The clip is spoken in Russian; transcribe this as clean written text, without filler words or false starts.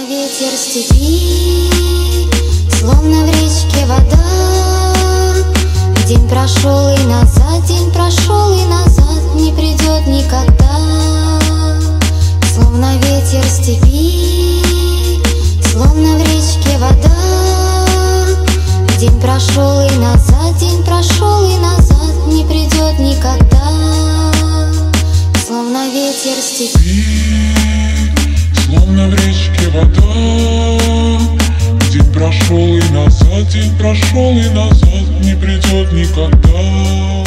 ветер степи, словно в речке вода. День прошел и назад, день прошел и назад, не придет никогда. Словно ветер степи, словно в речке вода. День прошел и назад, день прошел и назад, не придет никогда. Словно ветер степи, словно в речке вода. День прошел и назад, день прошел и назад, не придет никогда.